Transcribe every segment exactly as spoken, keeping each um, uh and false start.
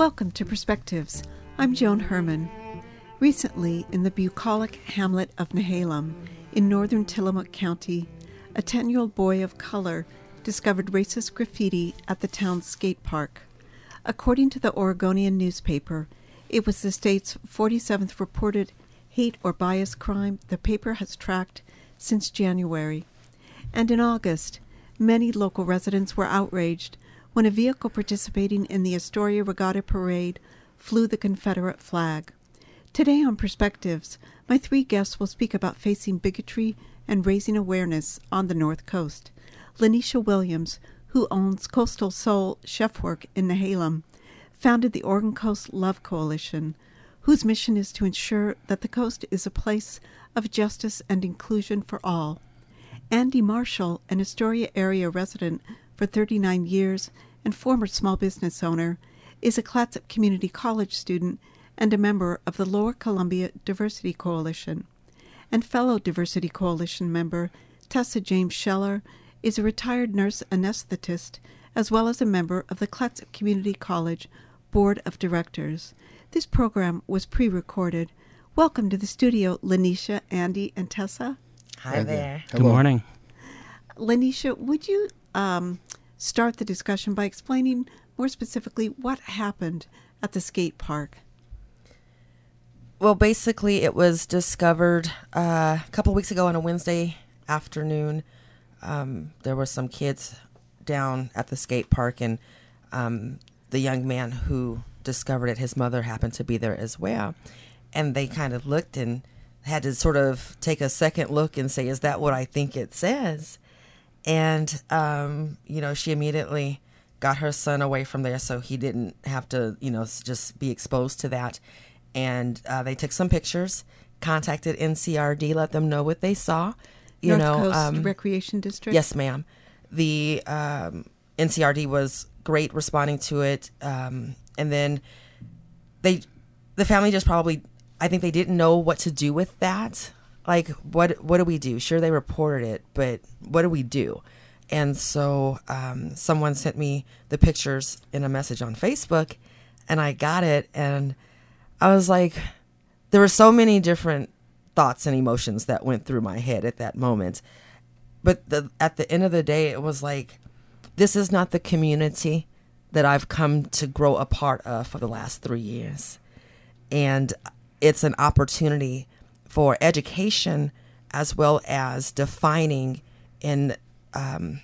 Welcome to Perspectives. I'm Joan Herman. Recently, in the bucolic hamlet of Nehalem, in northern Tillamook County, a ten-year-old boy of color discovered racist graffiti at the town's skate park. According to the Oregonian newspaper, it was the state's forty-seventh reported hate or bias crime the paper has tracked since January. And in August, many local residents were outraged when a vehicle participating in the Astoria Regatta Parade flew the Confederate flag. Today on Perspectives, my three guests will speak about facing bigotry and raising awareness on the North Coast. Lanisha Williams, who owns Coastal Soul Chefwork in Nehalem, founded the Oregon Coast Love Coalition, whose mission is to ensure that the coast is a place of justice and inclusion for all. Andy Marshall, an Astoria area resident for thirty-nine years and former small business owner, is a Clatsop Community College student and a member of the Lower Columbia Diversity Coalition. And fellow Diversity Coalition member Tessa James Scheller is a retired nurse anesthetist as well as a member of the Clatsop Community College Board of Directors. This program was pre-recorded. Welcome to the studio, Lanisha, Andy, and Tessa. Hi there. Good morning. Lanisha, would you um, start the discussion by explaining more specifically what happened at the skate park? Well, basically, it was discovered uh, a couple weeks ago on a Wednesday afternoon. Um, there were some kids down at the skate park, and um, the young man who discovered it, his mother happened to be there as well. And they kind of looked and had to sort of take a second look and say, is that what I think it says? And, um, you know, she immediately got her son away from there so he didn't have to, you know, just be exposed to that. And uh, they took some pictures, contacted N C R D, let them know what they saw. You North know, Coast um, Recreation District? Yes, ma'am. The um, N C R D was great responding to it. Um, and then they, the family just probably, I think they didn't know what to do with that. Like, what what do we do? Sure, they reported it, but what do we do? And so um, someone sent me the pictures in a message on Facebook, and I got it, and I was like, there were so many different thoughts and emotions that went through my head at that moment. But the, at the end of the day, it was like, this is not the community that I've come to grow a part of for the last three years. And it's an opportunity for education as well as defining in um,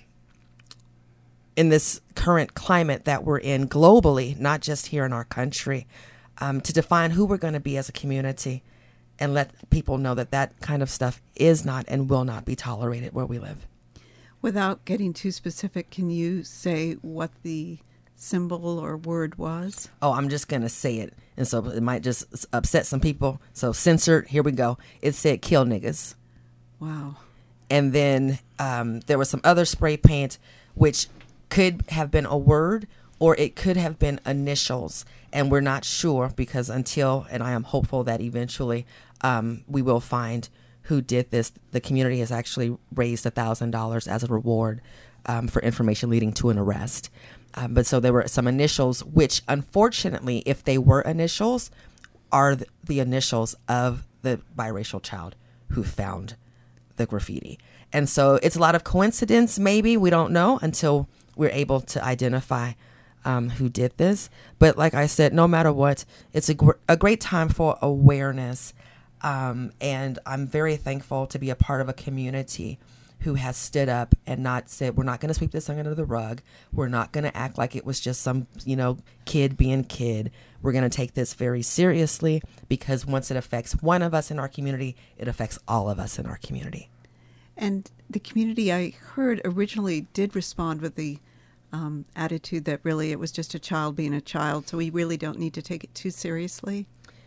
in this current climate that we're in globally, not just here in our country, um, to define who we're going to be as a community and let people know that that kind of stuff is not and will not be tolerated where we live. Without getting too specific, can you say what the symbol or word was? Oh, I'm just going to say it. And so it might just upset some people. So censored, here we go. It said, kill niggas. Wow. And then um, there was some other spray paint, which could have been a word or it could have been initials. And we're not sure because until, and I am hopeful that eventually um, we will find who did this. The community has actually raised one thousand dollars as a reward um, for information leading to an arrest. Um, but so there were some initials, which unfortunately, if they were initials, are th- the initials of the biracial child who found the graffiti. And so it's a lot of coincidence, maybe, we don't know until we're able to identify um, who did this. But like I said, no matter what, it's a, gr- a great time for awareness. Um, and I'm very thankful to be a part of a community who has stood up and not said, we're not going to sweep this under the rug. We're not going to act like it was just some, you know, kid being kid. We're going to take this very seriously because once it affects one of us in our community, it affects all of us in our community. And the community, I heard, originally did respond with the um, attitude that really it was just a child being a child, so we really don't need to take it too seriously.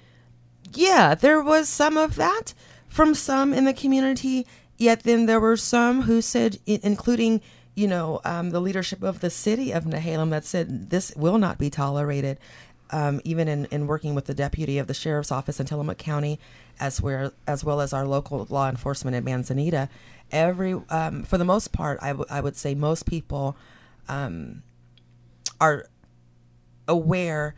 Yeah, there was some of that from some in the community. Yet then there were some who said, including, you know, um, the leadership of the city of Nehalem, that said this will not be tolerated. Um, even in, in working with the deputy of the sheriff's office in Tillamook County, as where as well as our local law enforcement in Manzanita, every um, for the most part, I, w- I would say most people um, are aware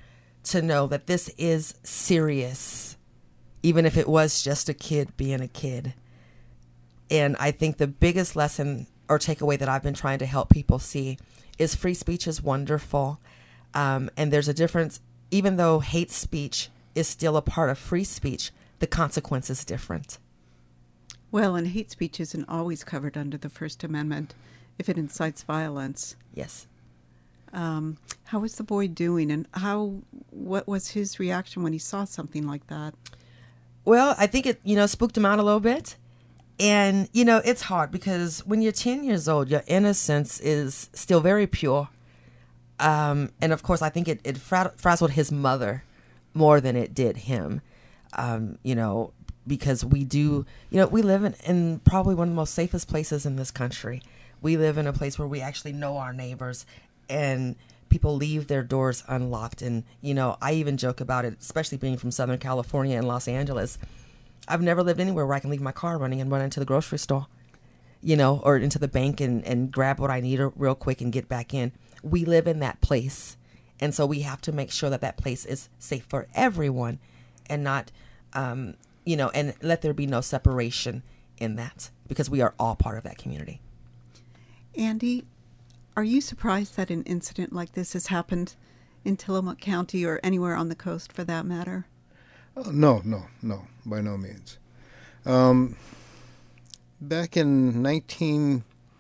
to know that this is serious, even if it was just a kid being a kid. And I think the biggest lesson or takeaway that I've been trying to help people see is free speech is wonderful. Um, and there's a difference, even though hate speech is still a part of free speech, the consequence is different. Well, and hate speech isn't always covered under the First Amendment if it incites violence. Yes. Um, how was the boy doing, and how? What was his reaction when he saw something like that? Well, I think it, you know, spooked him out a little bit. And, you know, it's hard because when you're ten years old, your innocence is still very pure. Um, and, of course, I think it, it fra- frazzled his mother more than it did him, um, you know, because we do, you know, we live in, in probably one of the most safest places in this country. We live in a place where we actually know our neighbors, and people leave their doors unlocked. And, you know, I even joke about it, especially being from Southern California and Los Angeles. I've never lived anywhere where I can leave my car running and run into the grocery store, you know, or into the bank and, and grab what I need real quick and get back in. We live in that place. And so we have to make sure that that place is safe for everyone and not, um, you know, and let there be no separation in that, because we are all part of that community. Andy, are you surprised that an incident like this has happened in Tillamook County or anywhere on the coast for that matter? Oh, no, no, no, by no means. Um, back in nineteen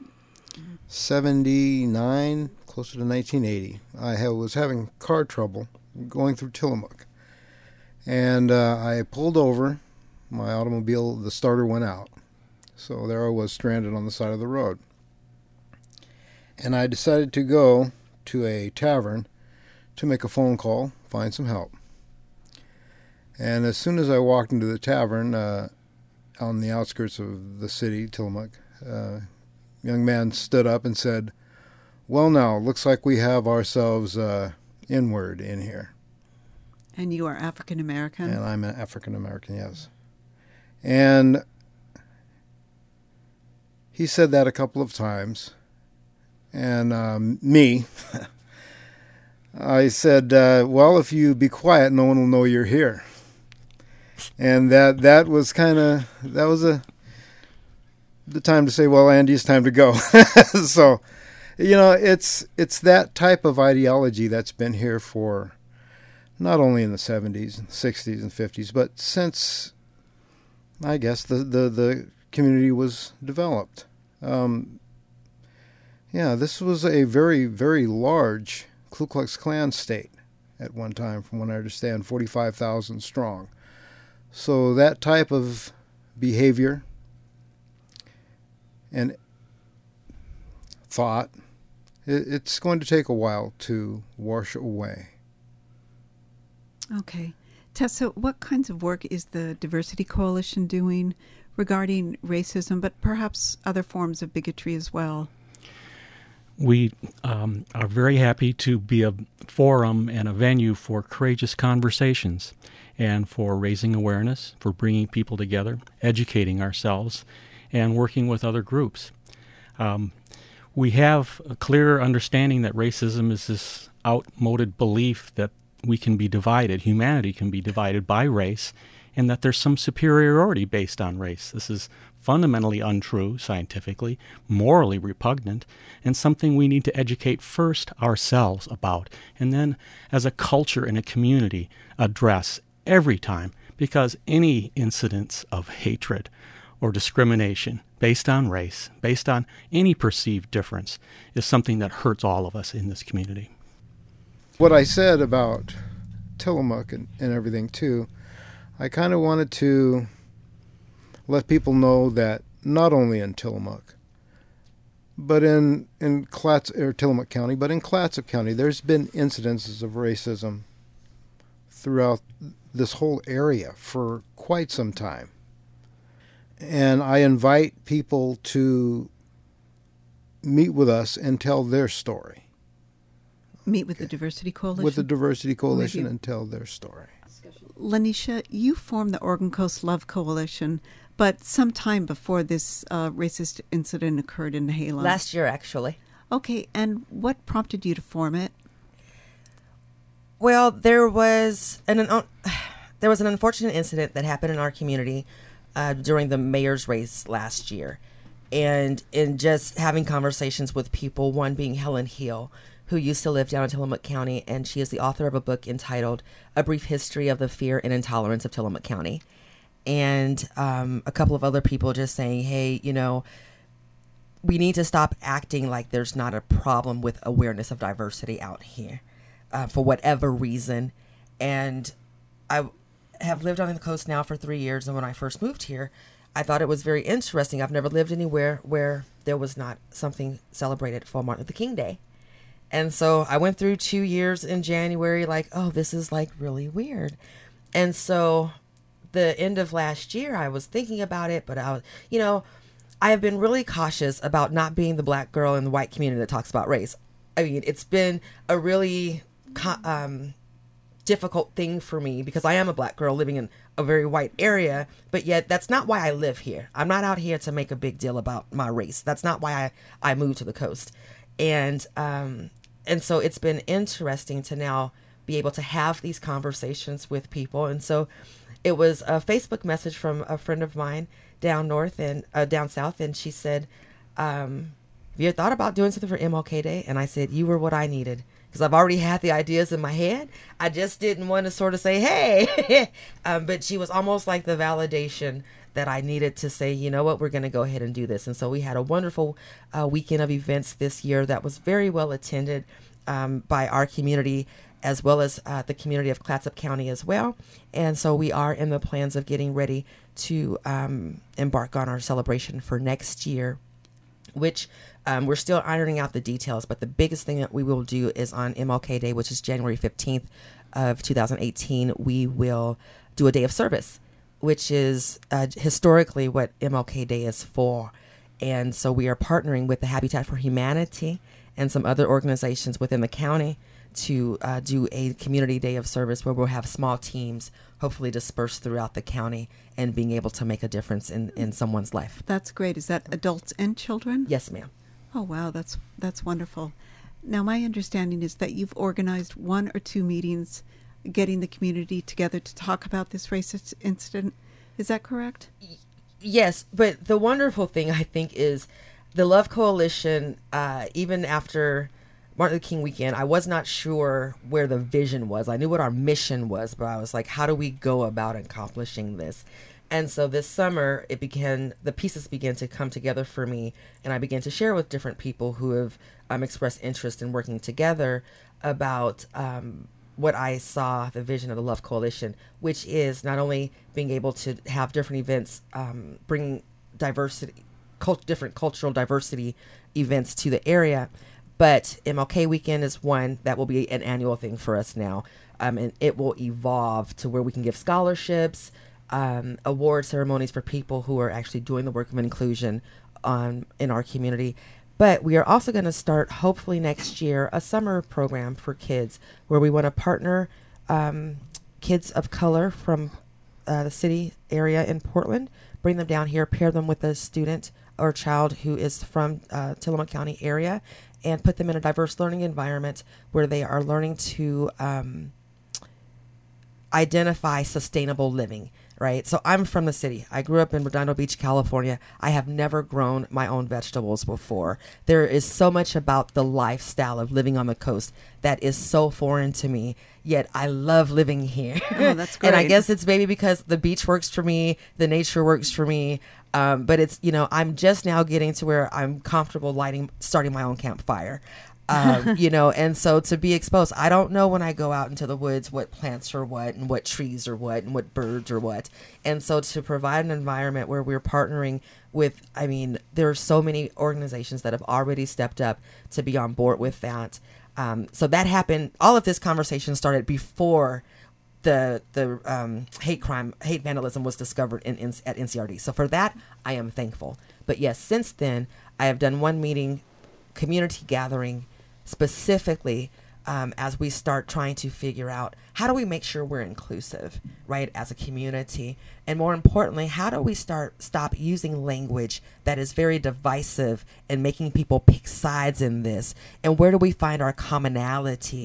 seventy-nine, closer to nineteen eighty, I ha- was having car trouble going through Tillamook. And uh, I pulled over. My automobile, the starter went out. So there I was stranded on the side of the road. And I decided to go to a tavern to make a phone call, find some help. And as soon as I walked into the tavern uh, on the outskirts of the city, Tillamook, uh, a young man stood up and said, "Well, now, looks like we have ourselves uh, N-word in here." And you are African American? And I'm an African American, yes. And he said that a couple of times. And um, me, I said, uh, well, if you be quiet, no one will know you're here. And that that was kind of, that was a the time to say, well, Andy, it's time to go. So, you know, it's it's that type of ideology that's been here for not only in the seventies and sixties and fifties, but since, I guess, the, the, the community was developed. Um, yeah, this was a very, very large Ku Klux Klan state at one time, from what I understand, forty-five thousand strong. So that type of behavior and thought, it, it's going to take a while to wash away. Okay. Tessa, what kinds of work is the Diversity Coalition doing regarding racism, but perhaps other forms of bigotry as well? We um, are very happy to be a forum and a venue for courageous conversations and for raising awareness, for bringing people together, educating ourselves, and working with other groups. Um, we have a clear understanding that racism is this outmoded belief that we can be divided, humanity can be divided by race, and that there's some superiority based on race. This is fundamentally untrue scientifically, morally repugnant, and something we need to educate first ourselves about, and then as a culture and a community address every time, because any incidents of hatred or discrimination based on race, based on any perceived difference, is something that hurts all of us in this community. What I said about Tillamook and, and everything, too, I kind of wanted to let people know that not only in Tillamook, but in, in Clatz, or Tillamook County, but in Clatsop County, there's been incidences of racism throughout this whole area for quite some time. And I invite people to meet with us and tell their story. Meet with the Diversity Coalition? With the Diversity Coalition and tell their story. Lanisha, you formed the Oregon Coast Love Coalition, but some time before this uh, racist incident occurred in Nehalem. Last year, actually. Okay, and what prompted you to form it? Well, there was an, an there was an unfortunate incident that happened in our community uh, during the mayor's race last year. And in just having conversations with people, one being Helen Hill, who used to live down in Tillamook County, and she is the author of a book entitled A Brief History of the Fear and Intolerance of Tillamook County. And um, a couple of other people just saying, hey, you know, we need to stop acting like there's not a problem with awareness of diversity out here uh, for whatever reason. And I have lived on the coast now for three years. And when I first moved here, I thought it was very interesting. I've never lived anywhere where there was not something celebrated for Martin Luther King Day. And so I went through two years in January like, oh, this is like really weird. And so the end of last year, I was thinking about it, but I was, you know, I have been really cautious about not being the black girl in the white community that talks about race. I mean, it's been a really um, difficult thing for me because I am a black girl living in a very white area, but yet that's not why I live here. I'm not out here to make a big deal about my race. That's not why I, I moved to the coast. And, um, and so it's been interesting to now be able to have these conversations with people. And so it was a Facebook message from a friend of mine down north and uh, down south. And she said, um, have you ever thought about doing something for M L K Day? And I said, you were what I needed. Because I've already had the ideas in my head. I just didn't want to sort of say, hey. um, but she was almost like the validation that I needed to say, you know what, we're going to go ahead and do this. And so we had a wonderful uh, weekend of events this year that was very well attended um, by our community, as well as uh, the community of Clatsop County as well. And so we are in the plans of getting ready to um, embark on our celebration for next year, which um, we're still ironing out the details. But the biggest thing that we will do is on M L K Day, which is January fifteenth of two thousand eighteen, we will do a day of service, which is uh, historically what M L K Day is for. And so we are partnering with the Habitat for Humanity and some other organizations within the county to uh, do a community day of service where we'll have small teams hopefully dispersed throughout the county and being able to make a difference in, in someone's life. That's great. Is that adults and children? Yes, ma'am. Oh, wow. That's that's wonderful. Now, my understanding is that you've organized one or two meetings getting the community together to talk about this racist incident. Is that correct? Yes, but the wonderful thing, I think, is the Love Coalition, uh, even after Martin Luther King weekend, I was not sure where the vision was. I knew what our mission was, but I was like, how do we go about accomplishing this? And so this summer, it began, the pieces began to come together for me, and I began to share with different people who have um, expressed interest in working together about um, what I saw, the vision of the Love Coalition, which is not only being able to have different events, um, bring diversity, cult, different cultural diversity events to the area, but M L K weekend is one that will be an annual thing for us now. Um, and it will evolve to where we can give scholarships, um, award ceremonies for people who are actually doing the work of inclusion um, in our community. But we are also going to start, hopefully next year, a summer program for kids where we want to partner um, kids of color from uh, the city area in Portland, bring them down here, pair them with a student or child who is from uh, Tillamook County area, and put them in a diverse learning environment where they are learning to um, identify sustainable living, right? So I'm from the city. I grew up in Redondo Beach, California. I have never grown my own vegetables before. There is so much about the lifestyle of living on the coast that is so foreign to me, yet I love living here. Oh, that's great. And I guess it's maybe because the beach works for me, the nature works for me. Um, but it's, you know, I'm just now getting to where I'm comfortable lighting, starting my own campfire, um, you know, and so to be exposed, I don't know when I go out into the woods what plants are what and what trees are what and what birds are what. And so to provide an environment where we're partnering with, I mean, there are so many organizations that have already stepped up to be on board with that. Um, so that happened. All of this conversation started before the the um, hate crime, hate vandalism was discovered in, in at N C R D. So for that, I am thankful. But yes, since then, I have done one meeting, community gathering, specifically um, as we start trying to figure out how do we make sure we're inclusive, right, as a community, and more importantly, how do we start stop using language that is very divisive and making people pick sides in this, and where do we find our commonality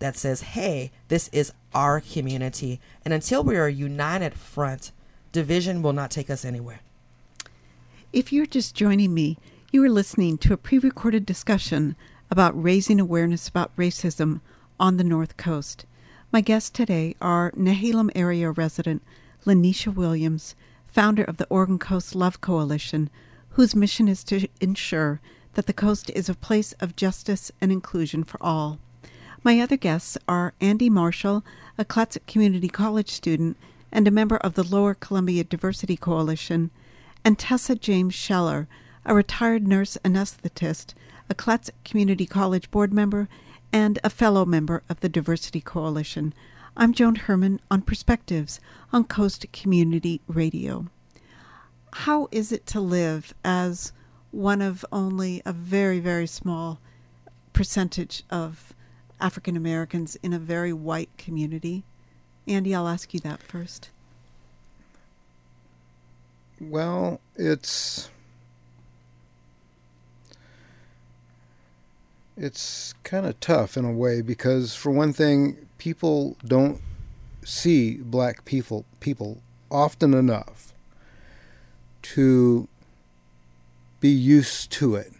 that says, hey, this is our community. And until we are a united front, division will not take us anywhere. If you're just joining me, you are listening to a pre-recorded discussion about raising awareness about racism on the North Coast. My guests today are Nehalem area resident Lanisha Williams, founder of the Oregon Coast Love Coalition, whose mission is to ensure that the coast is a place of justice and inclusion for all. My other guests are Andy Marshall, a Clatsop Community College student and a member of the Lower Columbia Diversity Coalition, and Tessa James Scheller, a retired nurse anesthetist, a Clatsop Community College board member, and a fellow member of the Diversity Coalition. I'm Joan Herman on Perspectives on Coast Community Radio. How is it to live as one of only a very, very small percentage of African Americans in a very white community? Andy, I'll ask you that first. Well, it's it's kind of tough in a way because, for one thing, people don't see black people people often enough to be used to it.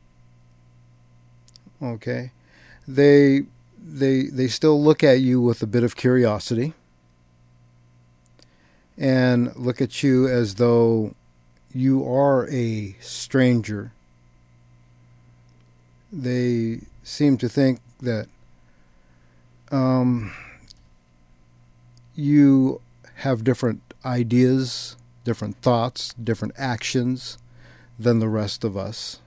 Okay? They they they still look at you with a bit of curiosity and look at you as though you are a stranger. They seem to think that um, you have different ideas, different thoughts, different actions than the rest of us.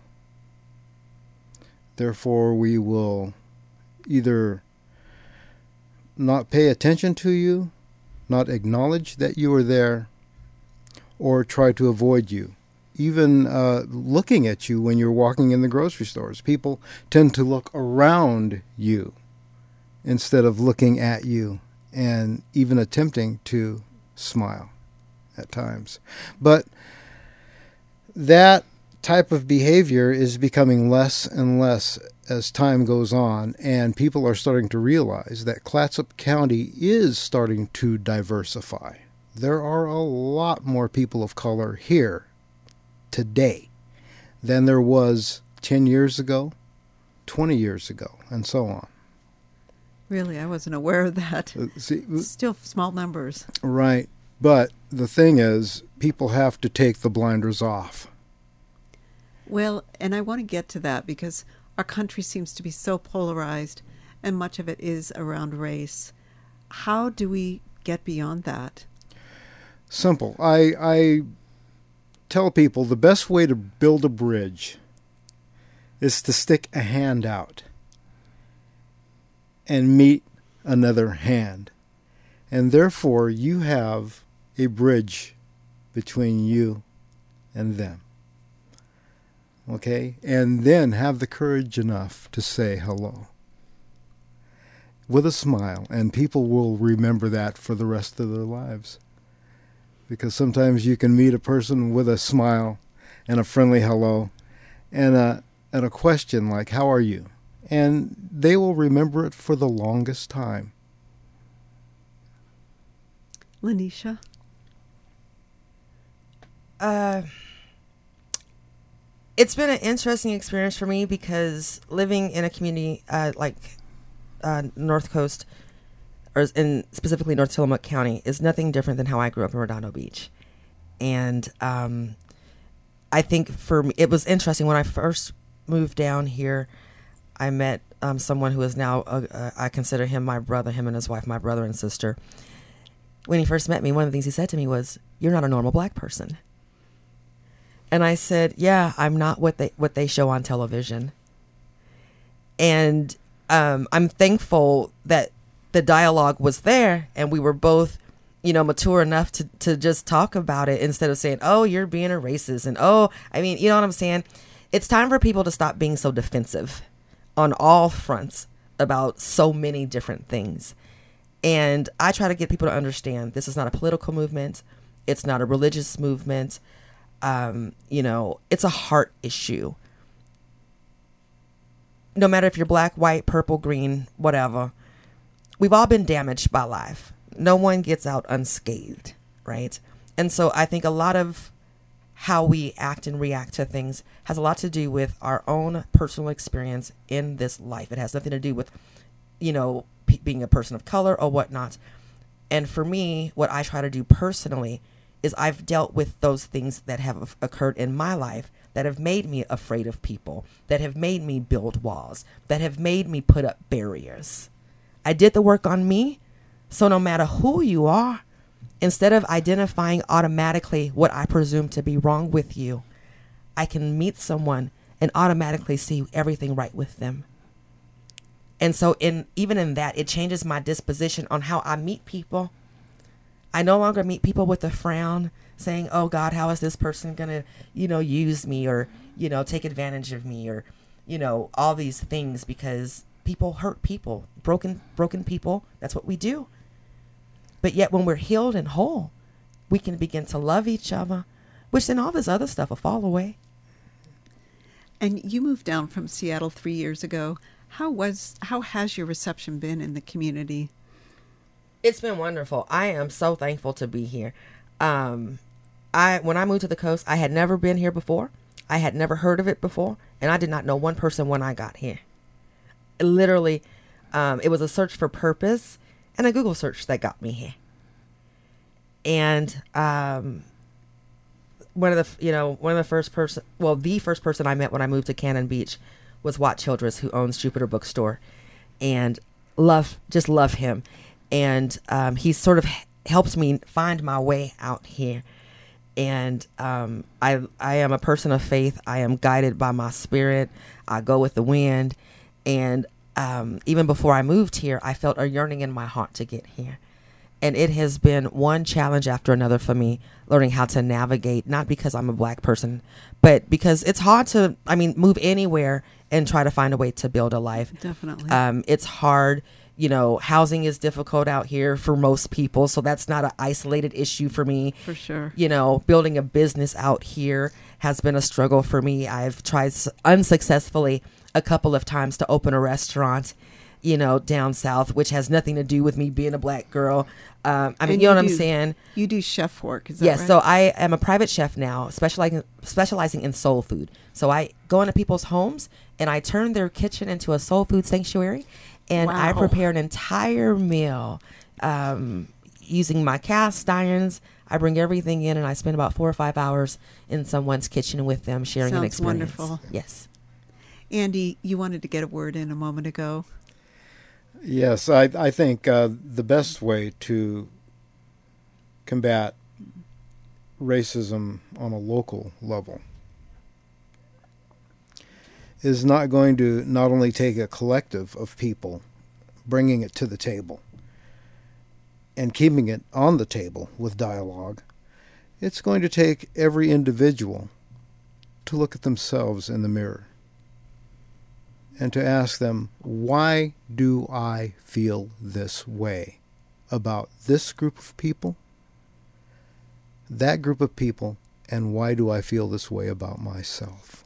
Therefore, we will either not pay attention to you, not acknowledge that you are there, or try to avoid you. Even uh, looking at you when you're walking in the grocery stores, people tend to look around you instead of looking at you and even attempting to smile at times. But that type of behavior is becoming less and less as time goes on, and people are starting to realize that Clatsop County is starting to diversify. There are a lot more people of color here today than there was ten years ago, twenty years ago, and so on. Really, I wasn't aware of that. Uh, see, Still small numbers. Right. But the thing is, people have to take the blinders off. Well, and I want to get to that because our country seems to be so polarized and much of it is around race. How do we get beyond that? Simple. I, I tell people the best way to build a bridge is to stick a hand out and meet another hand. And therefore, you have a bridge between you and them. Okay? And then have the courage enough to say hello with a smile, and people will remember that for the rest of their lives. Because sometimes you can meet a person with a smile and a friendly hello and a, and a question like, how are you? And they will remember it for the longest time. Lanisha? Uh, it's been an interesting experience for me because living in a community uh, like uh, North Coast, or in specifically North Tillamook County, is nothing different than how I grew up in Redondo Beach. And um, I think for me, it was interesting when I first moved down here. I met um, someone who is now, uh, uh, I consider him my brother, him and his wife, my brother and sister. When he first met me, one of the things he said to me was, "You're not a normal black person." And I said, "Yeah, I'm not what they what they show on television." And um, I'm thankful that the dialogue was there and we were both, you know, mature enough to, to just talk about it instead of saying, "Oh, you're being a racist." And, oh, I mean, you know what I'm saying? It's time for people to stop being so defensive on all fronts about so many different things. And I try to get people to understand this is not a political movement. It's not a religious movement. Um, you know, it's a heart issue. No matter if you're black, white, purple, green, whatever, we've all been damaged by life. No one gets out unscathed, right? And so I think a lot of how we act and react to things has a lot to do with our own personal experience in this life. It has nothing to do with, you know, p- being a person of color or whatnot. And for me, what I try to do personally is I've dealt with those things that have occurred in my life that have made me afraid of people, that have made me build walls, that have made me put up barriers. I did the work on me. So no matter who you are, instead of identifying automatically what I presume to be wrong with you, I can meet someone and automatically see everything right with them. And so in even in that, it changes my disposition on how I meet people. I no longer meet people with a frown saying, oh God, how is this person going to, you know, use me or, you know, take advantage of me or, you know, all these things, because people hurt people, broken, broken people. That's what we do. But yet when we're healed and whole, we can begin to love each other, which then all this other stuff will fall away. And you moved down from Seattle three years ago. How was, how has your reception been in the community? It's been wonderful. I am so thankful to be here. Um, I when I moved to the coast, I had never been here before. I had never heard of it before, and I did not know one person when I got here. Literally, um, it was a search for purpose and a Google search that got me here. And um, one of the, you know, one of the first person, well, the first person I met when I moved to Cannon Beach was Watt Childress, who owns Jupiter Bookstore, and love, just love him. And um, he sort of helped me find my way out here. And um, I, I am a person of faith. I am guided by my spirit. I go with the wind. And um, even before I moved here, I felt a yearning in my heart to get here. And it has been one challenge after another for me, learning how to navigate, not because I'm a black person, but because it's hard to, I mean, move anywhere and try to find a way to build a life. Definitely. Um, it's hard. You know, housing is difficult out here for most people. So that's not an isolated issue for me. For sure. You know, building a business out here has been a struggle for me. I've tried unsuccessfully a couple of times to open a restaurant, you know, down south, which has nothing to do with me being a black girl. Um, I mean, And you know you what I'm do- saying? You do chef work, is that Yes. right? So I am a private chef now, specializing specializing in soul food. So I go into people's homes and I turn their kitchen into a soul food sanctuary, and I Wow. prepare an entire meal um, using my cast irons. I bring everything in, and I spend about four or five hours in someone's kitchen with them, sharing an Sounds experience. wonderful. Yes. Andy, you wanted to get a word in a moment ago. Yes, I, I think uh, the best way to combat racism on a local level is not going to not only take a collective of people, bringing it to the table and keeping it on the table with dialogue. It's going to take every individual to look at themselves in the mirror and to ask them, why do I feel this way about this group of people, that group of people, and why do I feel this way about myself?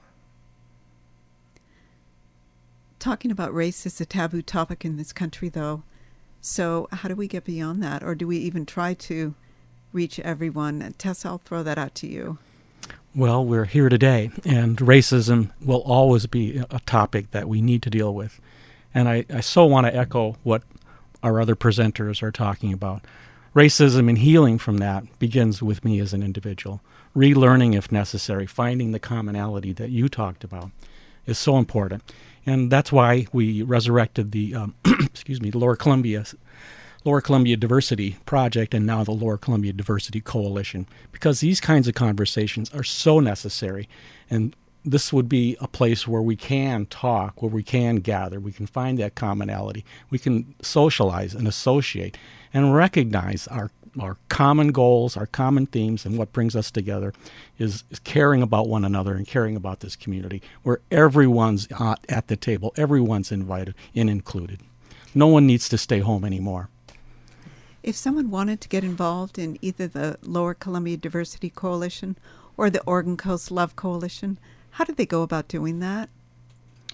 Talking about race is a taboo topic in this country, though. So how do we get beyond that? Or do we even try to reach everyone? Tess, I'll throw that out to you. Well, we're here today, and racism will always be a topic that we need to deal with. And I, I so want to echo what our other presenters are talking about. Racism and healing from that begins with me as an individual. Relearning, if necessary, finding the commonality that you talked about is so important. And that's why we resurrected the, um, excuse me, Lower Columbia Lower Columbia Diversity Project and now the Lower Columbia Diversity Coalition, because these kinds of conversations are so necessary. And this would be a place where we can talk, where we can gather, we can find that commonality, we can socialize and associate and recognize our our common goals, our common themes, and what brings us together is, is caring about one another and caring about this community where everyone's uh, at the table, everyone's invited and included. No one needs to stay home anymore. If someone wanted to get involved in either the Lower Columbia Diversity Coalition or the Oregon Coast Love Coalition, how do they go about doing that?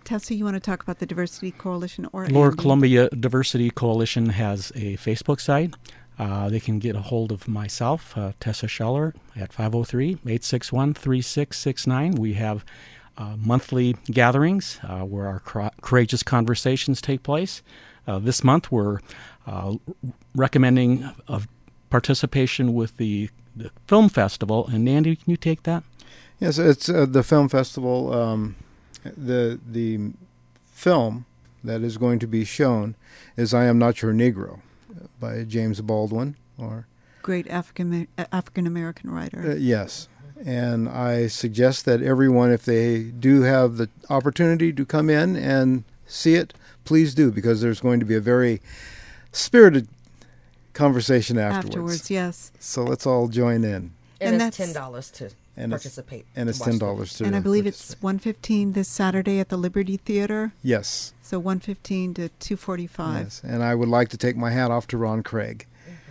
Tessa, you want to talk about the Diversity Coalition or Lower Andy? Columbia Diversity Coalition has a Facebook site. Uh, they can get a hold of myself, uh, Tessa Scheller, at five oh three, eight six one, three six six nine. We have uh, monthly gatherings uh, where our cra- courageous conversations take place. Uh, this month we're uh, recommending of participation with the, the film festival. And Andy, can you take that? Yes, it's uh, the film festival. Um, the the film that is going to be shown is "I Am Not Your Negro" by James Baldwin, or great African African American writer. Uh, yes, and I suggest that everyone, if they do have the opportunity to come in and see it, please do, because there's going to be a very spirited conversation afterwards. Afterwards, yes. So let's all join in. And, And it's that's- ten dollars to And it's- participate. And it's to watch ten the- dollars to. And I believe it's participate. one fifteen this Saturday at the Liberty Theater. Yes. So one fifteen to two forty-five. Yes, and I would like to take my hat off to Ron Craig.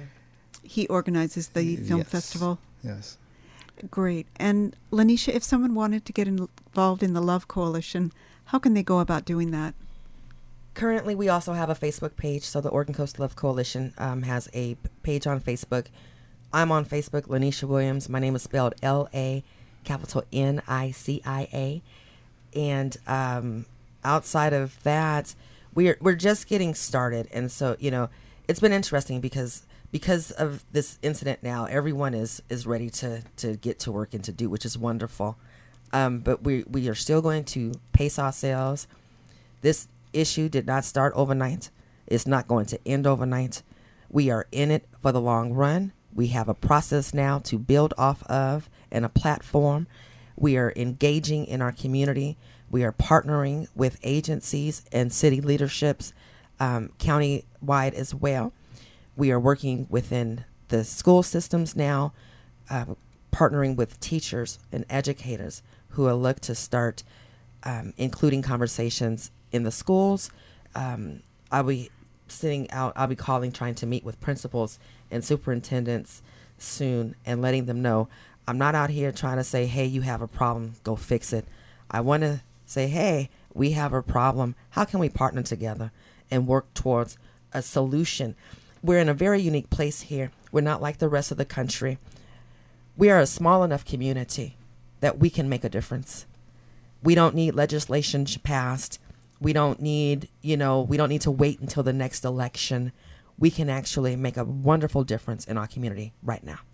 He organizes the film Yes. festival. Yes. Great. And Lanisha, if someone wanted to get involved in the Love Coalition, how can they go about doing that? Currently, we also have a Facebook page. So the Oregon Coast Love Coalition um, has a p- page on Facebook. I'm on Facebook, Lanisha Williams. My name is spelled L A capital N I C I A. And um, outside of that, we're we're just getting started. And so, you know, it's been interesting because because of this incident now, everyone is, is ready to, to get to work and to do, which is wonderful. Um, but we, we are still going to pace ourselves. This issue did not start overnight. It's not going to end overnight. We are in it for the long run. We have a process now to build off of and a platform. We are engaging in our community. We are partnering with agencies and city leaderships, um, county-wide as well. We are working within the school systems now, uh, partnering with teachers and educators who will look to start um, including conversations in the schools. Um, I'll be sitting out, I'll be calling, trying to meet with principals and superintendents soon and letting them know I'm not out here trying to say, hey, you have a problem, go fix it. I want to say, hey, we have a problem. How can we partner together and work towards a solution? We're in a very unique place here. We're not like the rest of the country. We are a small enough community that we can make a difference. We don't need legislation passed. We don't need, you know, we don't need to wait until the next election. We can actually make a wonderful difference in our community right now.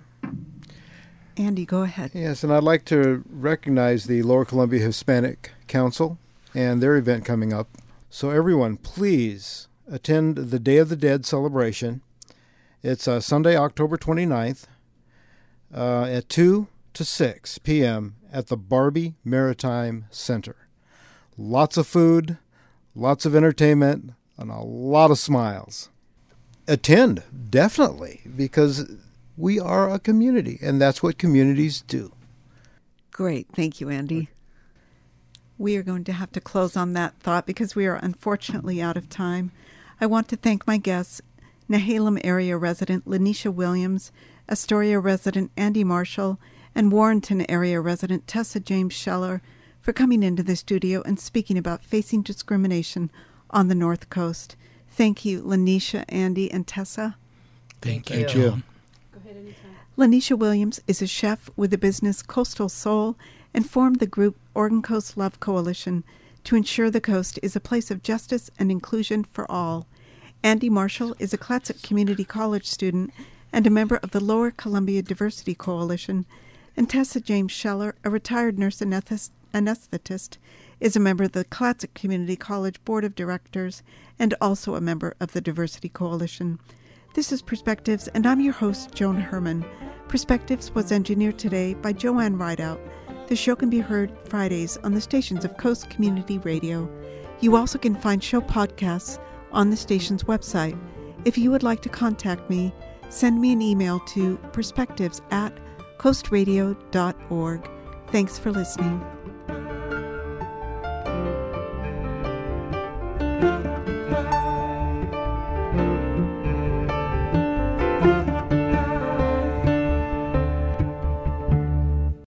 Andy, go ahead. Yes, and I'd like to recognize the Lower Columbia Hispanic Council and their event coming up. So everyone, please attend the Day of the Dead celebration. It's uh, Sunday, October twenty-ninth uh, at two to six p.m. at the Barbie Maritime Center. Lots of food, lots of entertainment, and a lot of smiles. Attend, definitely, because we are a community, and that's what communities do. Great. Thank you, Andy. We are going to have to close on that thought because we are unfortunately out of time. I want to thank my guests, Nehalem area resident Lanisha Williams, Astoria resident Andy Marshall, and Warrenton area resident Tessa James Scheller for coming into the studio and speaking about facing discrimination on the North Coast. Thank you, Lanisha, Andy, and Tessa. Thank, Thank you, you. Joan. Lanisha Williams is a chef with the business Coastal Soul and formed the group Oregon Coast Love Coalition to ensure the coast is a place of justice and inclusion for all. Andy Marshall is a Clatsop Community College student and a member of the Lower Columbia Diversity Coalition, and Tessa James Scheller, a retired nurse anesthetist, is a member of the Clatsop Community College Board of Directors and also a member of the Diversity Coalition. This is Perspectives, and I'm your host, Joan Herman. Perspectives was engineered today by Joanne Rideout. The show can be heard Fridays on the stations of Coast Community Radio. You also can find show podcasts on the station's website. If you would like to contact me, send me an email to perspectives at coastradio dot org. Thanks for listening.